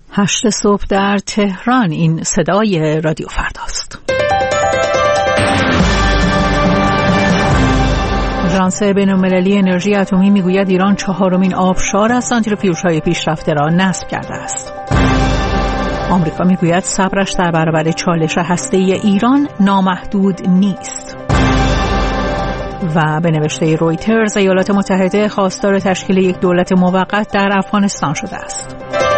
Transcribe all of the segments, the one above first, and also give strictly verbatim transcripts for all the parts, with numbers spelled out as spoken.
هشت صبح در تهران. این صدای رادیو فرداست. آژانس بین‌المللی انرژی اتمی میگوید ایران چهارمین آبشار از سانتریفیوژهای پیشرفته را نصب کرده است. آمریکا میگوید صبرش در برابر چالش هسته‌ای ایران نامحدود نیست. و به نوشته رویترز ایالات متحده خواستار تشکیل یک دولت موقت در افغانستان شده است.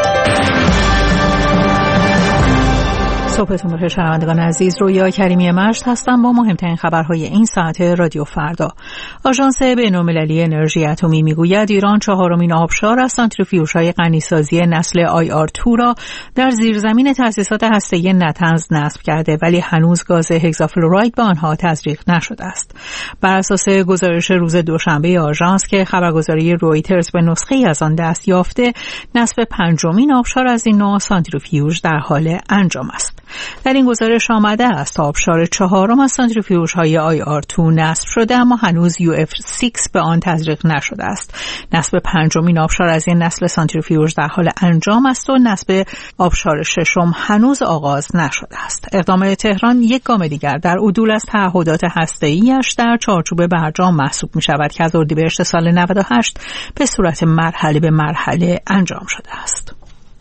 صبحتون بخیر شنوندگان عزیز، رویا کریمی مشت هستم با مهمترین خبرهای این ساعت رادیو فردا. آژانس بین‌المللی انرژی اتمی میگوید ایران چهارمین آبشار از سانتریفیوژهای غنیسازی نسل آی آر دو را در زیرزمین تأسیسات هسته‌ای نتنز نصب کرده، ولی هنوز گاز هگزافلوراید به آنها تزریق نشده است. بر اساس گزارش روز دوشنبه آژانس که خبرگزاری رویترز به نسخه‌ای از آن دست یافته، نصب پنجمین آبشار از این نوع سانتریفیوژ در حال انجام است. در این گزارش آمده است آبشار چهارم از سانتریفیوژهای آی آر دو نصب شده، اما هنوز یو اف شش به آن تزریق نشده است. نصب پنجمین آبشار از این نسل سانتریفیوژ در حال انجام است و نصب آبشار ششم هنوز آغاز نشده است. اقدام تهران یک گام دیگر در عدول از تعهدات هسته‌ای‌اش در چارچوب برجام محسوب می‌شود که از اردیبهشت سال نود و هشت به صورت مرحله به مرحله انجام شده است.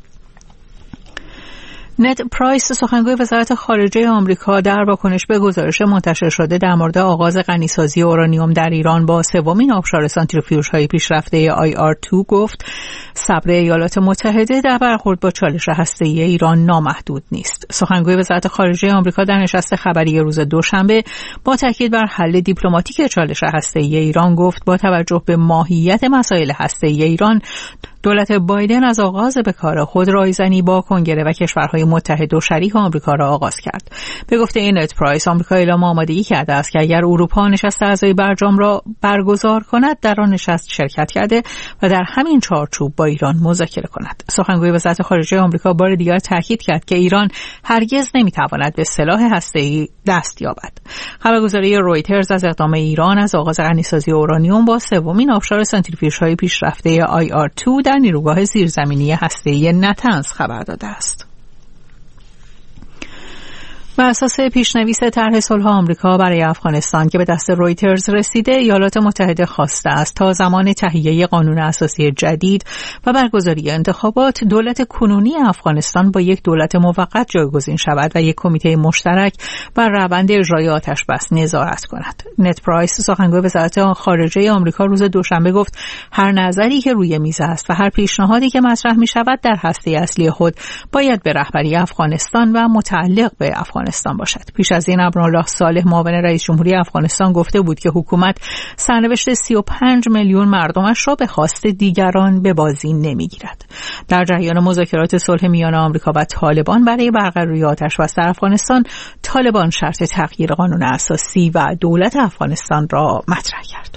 نت پرایس، سخنگوی وزارت خارجه آمریکا، در واکنش به گزارش منتشر شده در مورد آغاز غنیسازی اورانیوم در ایران با سومین آبشار سانتریفیوژهای پیشرفته آی آر دو گفت صبر ایالات متحده در برخورد با چالش هسته‌ای ایران نامحدود نیست. سخنگوی وزارت خارجه آمریکا در نشست خبری روز دوشنبه با تاکید بر حل دیپلماتیک چالش هسته‌ای ایران گفت با توجه به ماهیت مسائل هسته‌ای ایران، دولت بایدن از آغاز به کار خود رایزنی با کنگره و کشورهای متحد و شریک آمریکا را آغاز کرد. به گفته نت پرایس، آمریکا اعلام آمادگی کرده است که اگر اروپا نشست اعضای برجام را برگزار کند، در آن نشست شرکت کرده و در همین چارچوب با ایران مذاکره کند. سخنگوی وزارت خارجه آمریکا بار دیگر تاکید کرد که ایران هرگز نمیتواند به سلاح هسته‌ای دست یابد. خبرگزاری رویترز از اقدام ایران از آغاز غنیسازی اورانیوم با سومین آبشار سانتریفیوژهای پیشرفته آی آر دو در نیروگاه زیرزمینی هسته‌ای نتنز خبر داده است. بر اساس پیشنویس طرح صلح آمریکا برای افغانستان که به دست رویترز رسیده، ایالات متحده خواسته است تا زمان تهیه قانون اساسی جدید و برگزاری انتخابات، دولت کنونی افغانستان با یک دولت موقت جایگزین شود و یک کمیته مشترک بر روند اجرای آتش بس نظارت کند. نت پرایس، سخنگوی وزارت خارجه آمریکا، روز دوشنبه گفت هر نظری که روی میز است و هر پیشنهادی که مطرح می شود در هسته اصلی خود باید به رهبری افغانستان و متعلق به افغانستان باشد. پیش از این عبدالله صالح، معاون رئیس جمهوری افغانستان، گفته بود که حکومت سرنوشت سی و پنج میلیون مردمش را به خواست دیگران به بازی نمیگیرد. در جریان مذاکرات صلح میان آمریکا و طالبان برای برقراری آتش‌بس در افغانستان، طالبان شرط تغییر قانون اساسی و دولت افغانستان را مطرح کرد.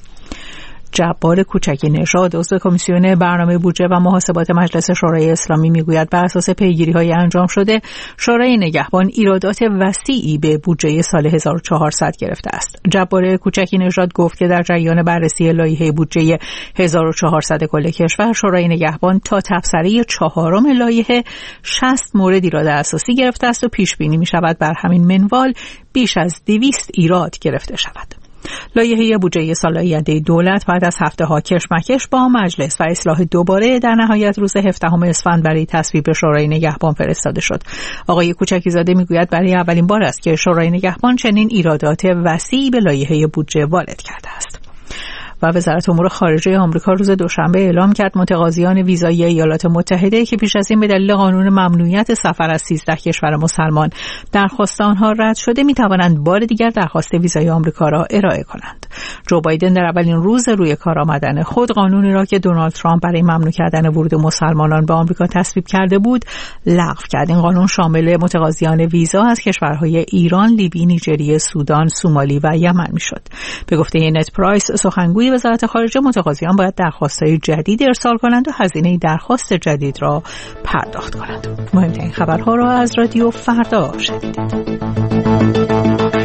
جبار کوچکی نژاد، عضو کمیسیون برنامه بودجه و محاسبات مجلس شورای اسلامی، میگوید بر اساس پیگیری‌های انجام شده، شورای نگهبان ایرادات وسیعی به بودجه سال هزار و چهارصد گرفته است. جبار کوچکی نژاد گفت که در جریان بررسی لایحه بودجه هزار و چهارصد کل کشور، شورای نگهبان تا تبصره چهارم لایحه شصت مورد ایراد اساسی گرفته است و پیش بینی می‌شود بر همین منوال بیش از دویست ایراد گرفته شود. لایحه بودجه سال آینده دولت بعد از هفته‌ها کشمکش با مجلس و اصلاح دوباره در نهایت روز هفدهم اسفند برای تصویب شورای نگهبان فرستاده شد. آقای کوچکی زاده میگوید برای اولین بار است که شورای نگهبان چنین ایرادات وسیعی به لایحه بودجه وارد کرده است. و وزارت امور خارجه آمریکا روز دوشنبه اعلام کرد متقاضیان ویزای ایالات متحده که پیش از این به دلیل قانون ممنوعیت سفر از سیزده کشور مسلمان درخواست آنها رد شده، می توانند بار دیگر درخواست ویزای آمریکا را ارائه کنند. جو بایدن در اولین روز روی کار آمدن خود قانونی را که دونالد ترامپ برای ممنوع کردن ورود مسلمانان به آمریکا تصویب کرده بود لغو کرد. این قانون شامل متقاضیان ویزا از کشورهای ایران، لیبی، نیجریه، سودان، سومالی و یمن میشد. به گفته نت پرایس، سخنگوی وزارت خارجه، متقاضیان باید درخواست‌های جدید ارسال کنند و هزینه درخواست جدید را پرداخت کنند. مهمترین خبرها را از رادیو فردا شنیدید.